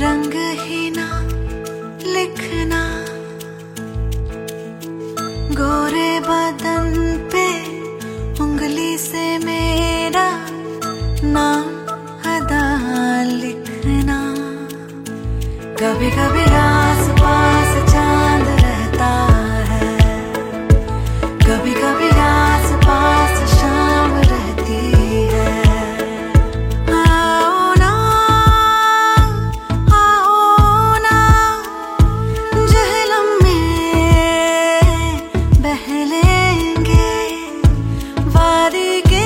रंग ही ना लिखना, गोरे बदन पे उंगली से मेरा नाम अदा लिखना। कभी कभी आस पास चांद रहता है, कभी कभी आस पास शाम रहती है। आओ ना, आओ ना, जहलम में बह लेंगे, वादी के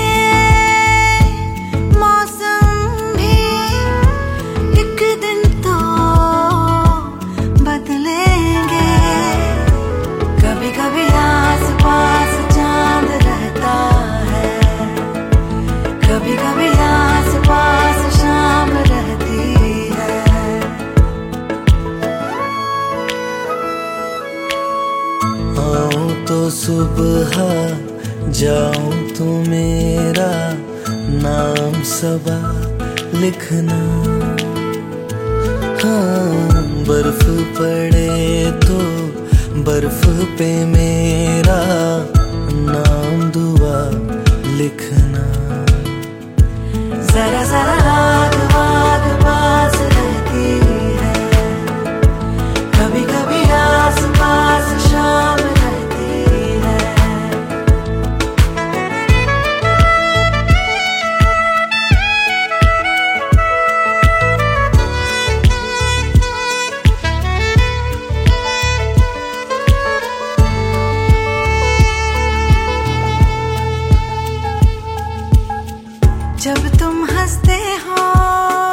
मौसम भी एक दिन तो बदलेंगे। कभी कभी आस पास चांद रहता है, कभी कभी आस पास शाम रहती है। आऊं तो सुबह, जाऊं तो मेरा नाम सबा लिखना। हाँ, बर्फ पड़े तो बर्फ पे मेरा नाम दुआ लिखना। जरा जरा आग वाग पास रहती है, कभी कभी आस पास शाम रहती है। जब तुम हंसते हो